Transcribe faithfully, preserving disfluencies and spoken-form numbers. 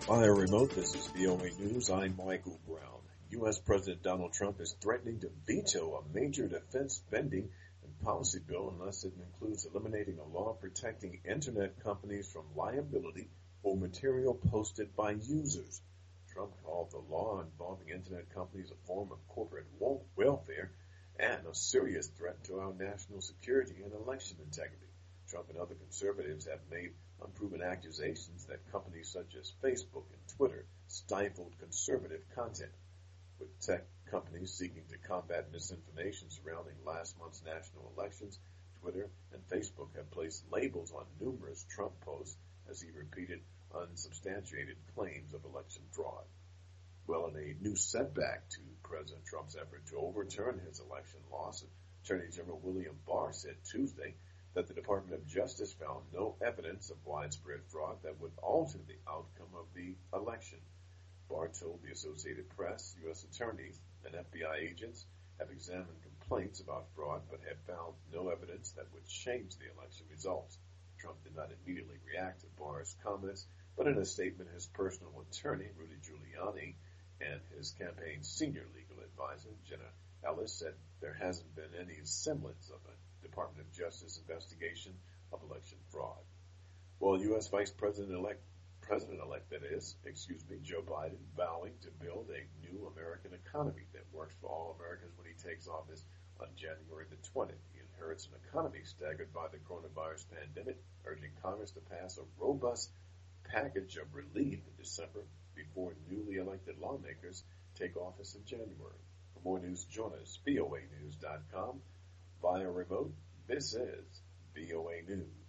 Via remote, this is V O A News. I'm Michael Brown. U S. President Donald Trump is threatening to veto a major defense spending and policy bill unless it includes eliminating a law protecting Internet companies from liability for material posted by users. Trump called the law involving Internet companies a form of corporate welfare and a serious threat to our national security and election integrity. Trump and other conservatives have made unproven accusations that companies such as Facebook and Twitter stifled conservative content. With tech companies seeking to combat misinformation surrounding last month's national elections, Twitter and Facebook have placed labels on numerous Trump posts as he repeated unsubstantiated claims of election fraud. Well, in a new setback to President Trump's effort to overturn his election loss, Attorney General William Barr said Tuesday that the Department of Justice found no evidence of widespread fraud that would alter the outcome of the election. Barr told the Associated Press U S attorneys and F B I agents have examined complaints about fraud but have found no evidence that would change the election results. Trump did not immediately react to Barr's comments, but in a statement, his personal attorney, Rudy Giuliani, and his campaign's senior legal advisor, Jenna Ellis, said there hasn't been any semblance of a Department of Justice investigation of election fraud. Well, U S. Vice President-elect, President-elect that is, excuse me, Joe Biden, vowing to build a new American economy that works for all Americans when he takes office on January the twentieth. He inherits an economy staggered by the coronavirus pandemic, urging Congress to pass a robust package of relief in December before newly elected lawmakers take office in January. For more news, join us, V O A news dot com. Via remote, this is V O A News.